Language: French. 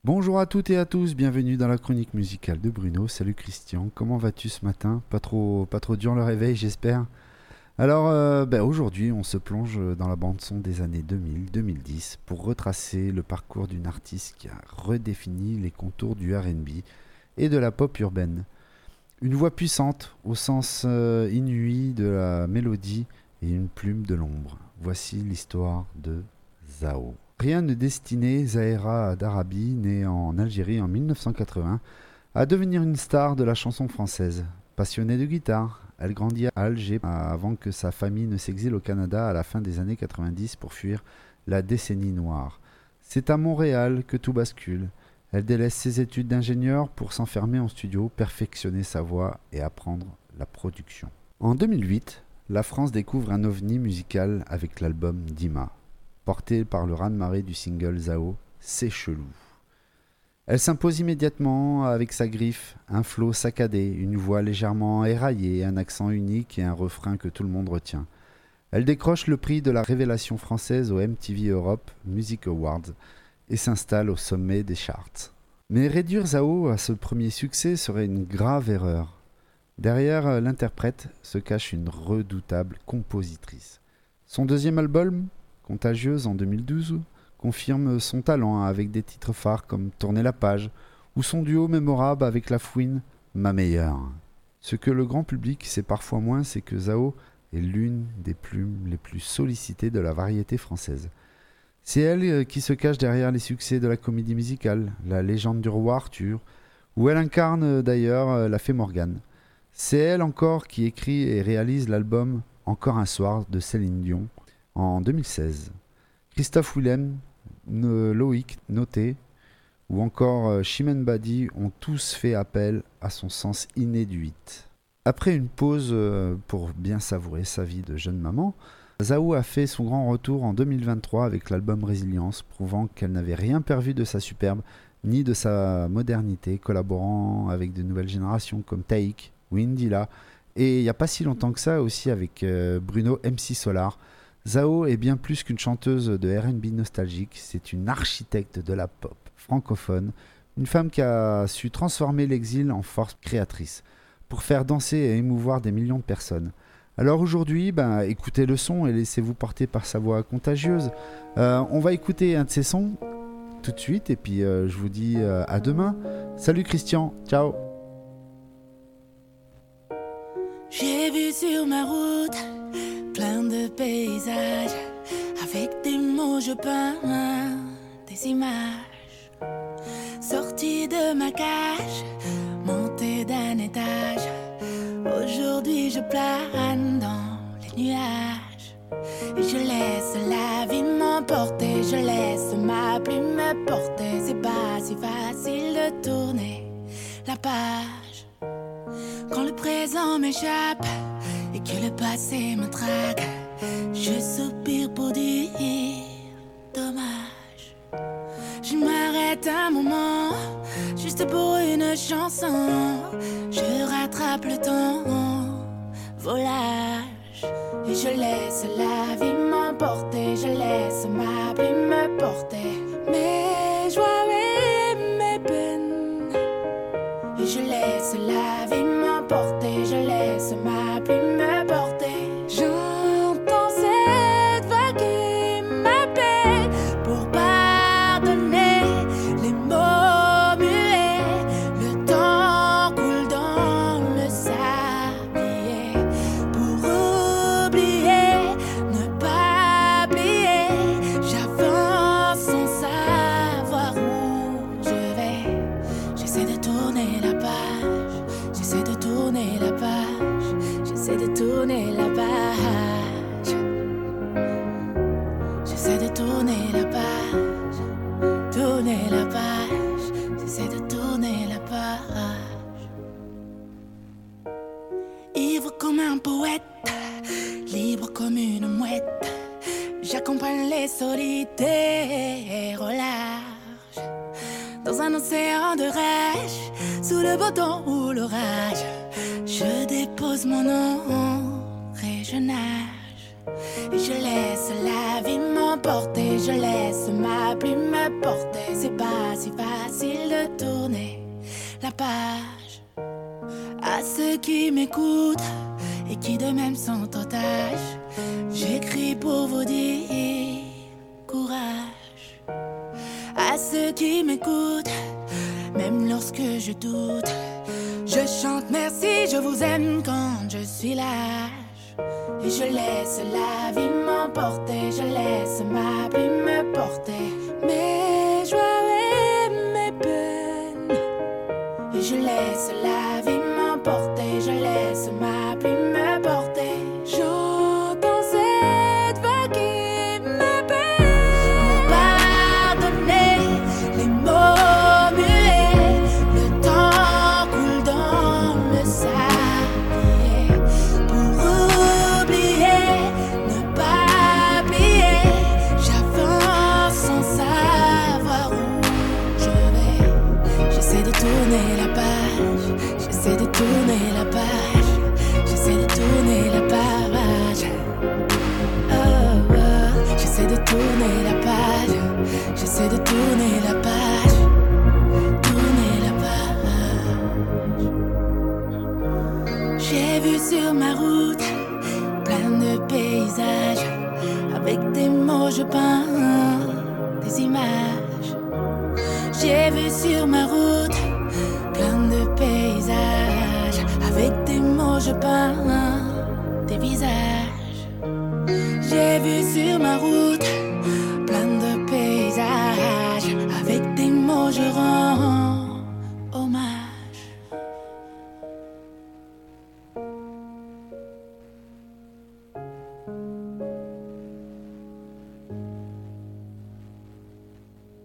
Bonjour à toutes et à tous, bienvenue dans la chronique musicale de Bruno. Salut Christian, comment vas-tu ce matin? Pas trop dur le réveil, j'espère. Alors, aujourd'hui, on se plonge dans la bande-son des années 2000-2010 pour retracer le parcours d'une artiste qui a redéfini les contours du R&B et de la pop urbaine. Une voix puissante au sens inouï de la mélodie et une plume de l'ombre. Voici l'histoire de Zao. Rien ne destinait Zahera Darabi, née en Algérie en 1980, à devenir une star de la chanson française. Passionnée de guitare, elle grandit à Alger avant que sa famille ne s'exile au Canada à la fin des années 90 pour fuir la décennie noire. C'est à Montréal que tout bascule. Elle délaisse ses études d'ingénieur pour s'enfermer en studio, perfectionner sa voix et apprendre la production. En 2008, la France découvre un ovni musical avec l'album Dima. Portée par le raz-de-marée du single Zao, C'est chelou. Elle s'impose immédiatement avec sa griffe, un flow saccadé, une voix légèrement éraillée, un accent unique et un refrain que tout le monde retient. Elle décroche le prix de la révélation française au MTV Europe Music Awards et s'installe au sommet des charts. Mais réduire Zao à ce premier succès serait une grave erreur. Derrière l'interprète se cache une redoutable compositrice. Son deuxième album, Contagieuse en 2012, confirme son talent avec des titres phares comme Tourner la page ou son duo mémorable avec La Fouine, Ma meilleure. Ce que le grand public sait parfois moins, c'est que Zao est l'une des plumes les plus sollicitées de la variété française. C'est elle qui se cache derrière les succès de la comédie musicale, La légende du roi Arthur, où elle incarne d'ailleurs la fée Morgane. C'est elle encore qui écrit et réalise l'album Encore un soir de Céline Dion en 2016. Christophe Willem, Loïc Noté ou encore Chimène Badi ont tous fait appel à son sens inné du hit. Après une pause pour bien savourer sa vie de jeune maman, Zao a fait son grand retour en 2023 avec l'album Résilience, prouvant qu'elle n'avait rien perdu de sa superbe ni de sa modernité, collaborant avec de nouvelles générations comme Taïk ou Indila, et il n'y a pas si longtemps que ça aussi avec Bruno MC Solar. Zao est bien plus qu'une chanteuse de R&B nostalgique, c'est une architecte de la pop francophone, une femme qui a su transformer l'exil en force créatrice, pour faire danser et émouvoir des millions de personnes. Alors aujourd'hui, écoutez le son et laissez-vous porter par sa voix contagieuse. On va écouter un de ses sons tout de suite et puis je vous dis à demain. Salut Christian, ciao. J'ai vu sur ma route plein de paysages. Avec des mots je peins des images. Sortie de ma cage, montée d'un étage. Aujourd'hui je plane dans les nuages. Et je laisse la vie m'emporter. Je laisse ma plume me porter. C'est pas si facile de tourner la page quand le présent m'échappe et que le passé me traque. Je soupire pour dire dommage. Je m'arrête un moment, juste pour une chanson. Je rattrape le temps, volage. Et je laisse la vie m'emporter. Je laisse ma plume me porter. Mes joies et mes peines. Et je laisse la vie m'emporter. Je laisse ma plume me porter. J'entends cette voix qui m'appelle pour pardonner les mots muets. Le temps coule dans le sablier. Pour oublier, ne pas plier. J'avance sans savoir où je vais. J'essaie de tourner la page. J'essaie de tourner la page. J'essaie de tourner la page. J'essaie de tourner la page. Tourner la page. J'essaie de tourner la page. Ivre comme un poète, libre comme une mouette. J'accompagne les solitaires au large. Dans un océan de rage, sous le beau temps ou l'orage, je dépose mon nom et je nage. Et je laisse la vie m'emporter. Je laisse ma plume me porter. C'est pas si facile de tourner la page. À ceux qui m'écoutent et qui de même sont otages, j'écris pour vous dire courage. À ceux qui m'écoutent, même lorsque je doute, je chante merci, je vous aime quand je suis lâche. Et je laisse la vie m'emporter, je laisse ma plume me porter mes joies et mes peines. Et je laisse la vie m'emporter, je laisse ma plume me porter. J'entends cette vague qui m'appelle pour pardonner les mots muets. Le temps coule dans le sablier pour oublier, ne pas plier. J'avance sans savoir où je vais. J'essaie de tourner la page, j'essaie de tourner la page, j'essaie de tourner la page. Oh, oh. J'essaie de tourner la page, j'essaie de tourner la page, tourner la page. J'ai vu sur ma route plein de paysages, avec des mots je peins des images. J'ai vu sur ma route plein de paysages, avec des mots je peins des visages. J'ai vu sur ma route